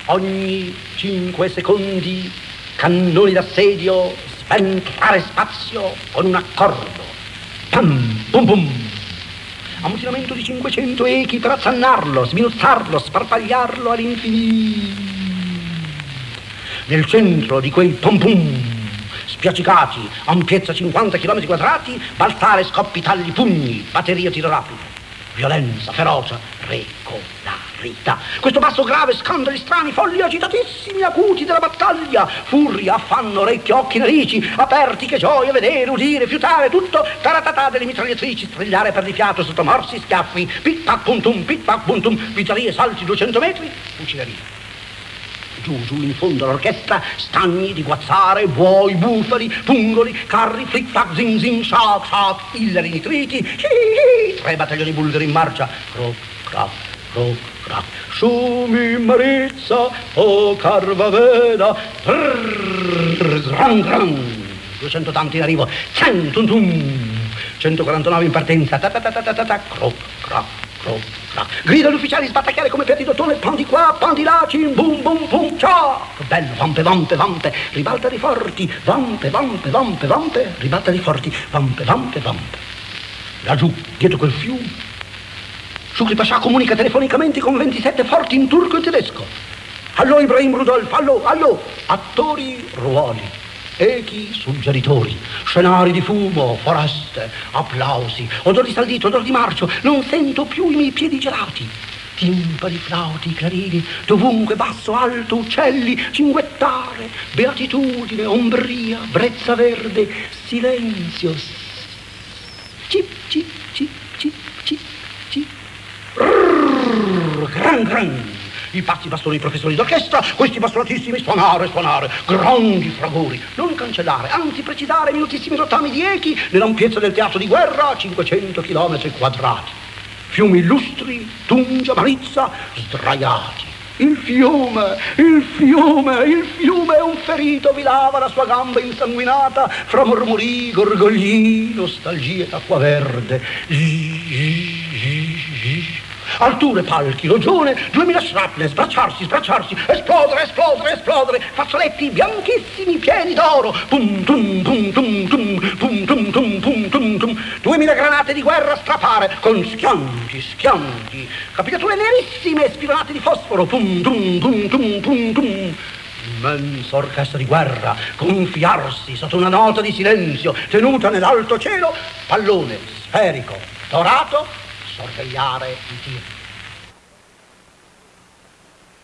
ogni 5 secondi, cannoni d'assedio, sventrare spazio con un accordo. Pam, pum pum. Ammutinamento di 500 echi per azzannarlo, sminuzzarlo, sparpagliarlo all'infinito. Nel centro di quei pom pum, spiaccicati, ampiezza 50 km quadrati, balzare scoppi, tagli, pugni, batteria, tiro rapido, violenza, ferocia, regolarità. Questo basso grave, scandali strani, folli agitatissimi, acuti della battaglia, furia, affanno, orecchie, occhi, narici, aperti, che gioia, vedere, udire, fiutare, tutto, taratatà delle mitragliatrici, strigliare per di fiato, sotto morsi, schiaffi, pit-pac, puntum, pizzerie, salti 200 metri, fucileria. Giù in fondo all'orchestra, stagni di guazzare, buoi, bufali, pungoli, carri, flic-flac, zing, shac, illeri, nitriti, 3 battaglioni bulgari in marcia, croc, crac, Sumi Marizza, o Carvaveda, gran, 200 tanti in arrivo, 149 in partenza, croc, crac, grida gli ufficiali, sbattacchiare come per di dottone, pan di qua, pan di là, cim, bum, bum, bum, ciao! Bello, vampe, ribalta di forti, vampe, ribalta di forti, vampe. Laggiù, dietro quel fiume, Shukri Pasha comunica telefonicamente con 27 forti in turco e tedesco. Allo Ibrahim Rudolf, allo, attori, ruoli. Echi suggeritori, scenari di fumo, foreste, applausi, odor di saldito, odor di marcio, non sento più i miei piedi gelati. Timpani, flauti, clarini, dovunque basso, alto, uccelli, cinguettare, beatitudine, ombria, brezza verde, silenzio. Cip. Gran. I pazzi bastoni professori d'orchestra, questi bastonatissimi, suonare, grandi fragori, non cancellare, anzi precisare minutissimi rottami di echi nell'ampiezza del teatro di guerra, 500 km quadrati. Fiumi illustri, Tungia, Marizza, sdraiati. Il fiume è un ferito, vi lava la sua gamba insanguinata, fra mormori, gorgogli, nostalgie d'acqua verde. Alture, palchi, rogione, 2000 shrapnel, sbracciarsi, esplodere, fazzoletti bianchissimi pieni d'oro, pum, 2000 granate di guerra strapare, con schianti, capitature nerissime, spirolate di fosforo, pum. Immensa orchestra di guerra, gonfiarsi sotto una nota di silenzio, tenuta nell'alto cielo, pallone sferico, dorato, sorvegliare i tiri.